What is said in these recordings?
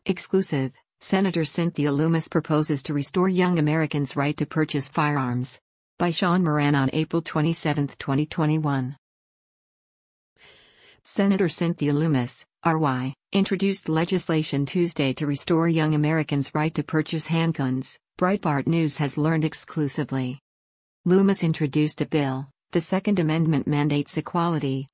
Exclusive, Senator Cynthia Lummis proposes to restore young Americans' right to purchase firearms. By Sean Moran on April 27, 2021. Senator Cynthia Lummis, RY, introduced legislation Tuesday to restore young Americans' right to purchase handguns, Breitbart News has learned exclusively. Lummis introduced a bill, the Second Amendment Mandates Equality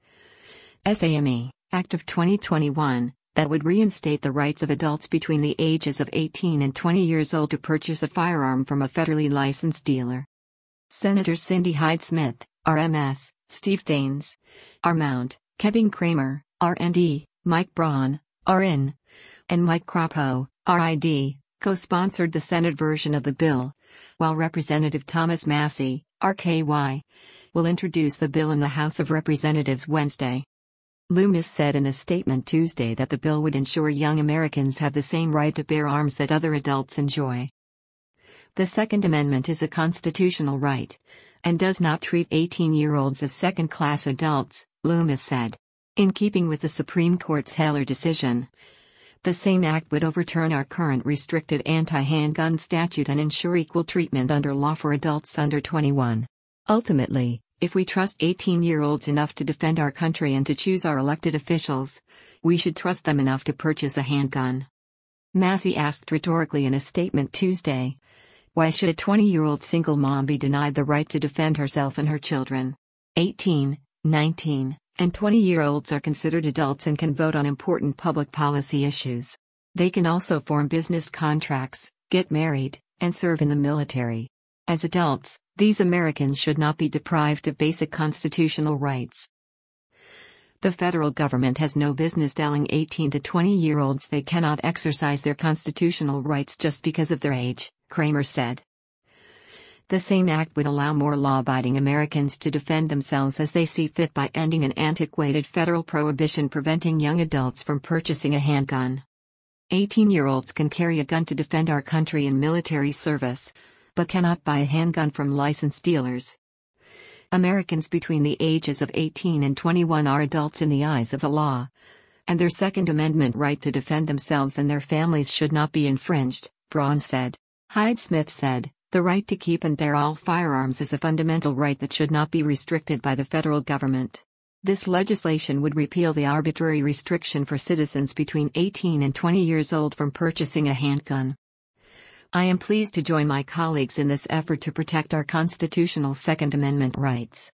SAME Act of 2021, that would reinstate the rights of adults between the ages of 18 and 20 years old to purchase a firearm from a federally licensed dealer. Senators Cindy Hyde-Smith, RMS, Steve Daines, RMount, Kevin Cramer, RND, Mike Braun, RN, and Mike Crapo, RID, co-sponsored the Senate version of the bill, while Representative Thomas Massie, RKY, will introduce the bill in the House of Representatives Wednesday. Lummis said in a statement Tuesday that the bill would ensure young Americans have the same right to bear arms that other adults enjoy. The Second Amendment is a constitutional right, and does not treat 18-year-olds as second-class adults, Lummis said. In keeping with the Supreme Court's Heller decision, the same act would overturn our current restrictive anti-handgun statute and ensure equal treatment under law for adults under 21. Ultimately, if we trust 18-year-olds enough to defend our country and to choose our elected officials, we should trust them enough to purchase a handgun. Massie asked rhetorically in a statement Tuesday, why should a 20-year-old single mom be denied the right to defend herself and her children? 18, 19, and 20-year-olds are considered adults and can vote on important public policy issues. They can also form business contracts, get married, and serve in the military. As adults, these Americans should not be deprived of basic constitutional rights. The federal government has no business telling 18 to 20-year-olds they cannot exercise their constitutional rights just because of their age, Cramer said. The same act would allow more law-abiding Americans to defend themselves as they see fit by ending an antiquated federal prohibition preventing young adults from purchasing a handgun. 18-year-olds can carry a gun to defend our country in military service, but cannot buy a handgun from licensed dealers. Americans between the ages of 18 and 21 are adults in the eyes of the law, and their Second Amendment right to defend themselves and their families should not be infringed, Braun said. Hyde-Smith said, the right to keep and bear all firearms is a fundamental right that should not be restricted by the federal government. This legislation would repeal the arbitrary restriction for citizens between 18 and 20 years old from purchasing a handgun. I am pleased to join my colleagues in this effort to protect our constitutional Second Amendment rights.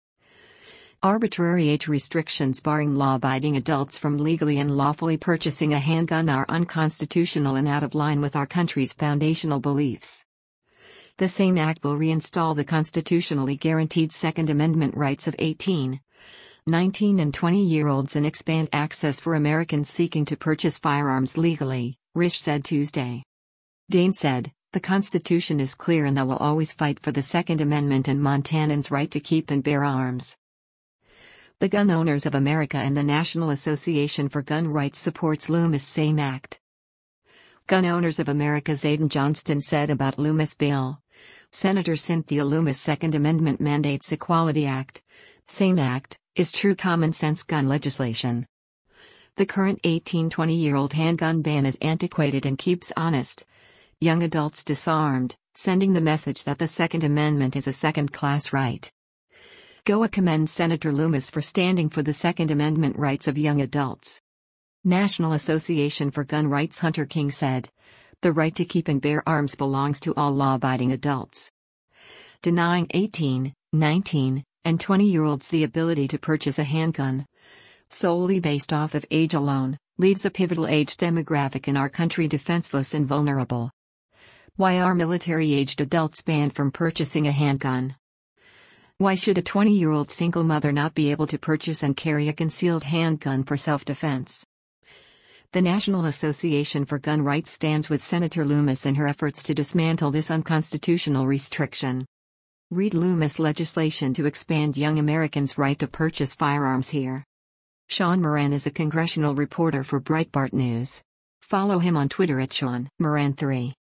Arbitrary age restrictions barring law-abiding adults from legally and lawfully purchasing a handgun are unconstitutional and out of line with our country's foundational beliefs. The same act will reinstall the constitutionally guaranteed Second Amendment rights of 18, 19 and 20-year-olds and expand access for Americans seeking to purchase firearms legally, Risch said Tuesday. Daines said, the Constitution is clear and I will always fight for the Second Amendment and Montanans' right to keep and bear arms. The Gun Owners of America and the National Association for Gun Rights supports Lummis' same act. Gun Owners of America's Aidan Johnston said about Lummis' bill, Senator Cynthia Lummis' Second Amendment Mandates Equality Act, same act, is true common-sense gun legislation. The current 18-20-year-old handgun ban is antiquated and keeps honest young adults disarmed, sending the message that the Second Amendment is a second-class right. GOA commends Senator Lummis for standing for the Second Amendment rights of young adults. National Association for Gun Rights Hunter King said, the right to keep and bear arms belongs to all law-abiding adults. Denying 18, 19, and 20-year-olds the ability to purchase a handgun, solely based off of age alone, leaves a pivotal age demographic in our country defenseless and vulnerable. Why are military-aged adults banned from purchasing a handgun? Why should a 20-year-old single mother not be able to purchase and carry a concealed handgun for self-defense? The National Association for Gun Rights stands with Senator Lummis in her efforts to dismantle this unconstitutional restriction. Read Lummis' legislation to expand young Americans' right to purchase firearms here. Sean Moran is a congressional reporter for Breitbart News. Follow him on Twitter at Sean Moran3.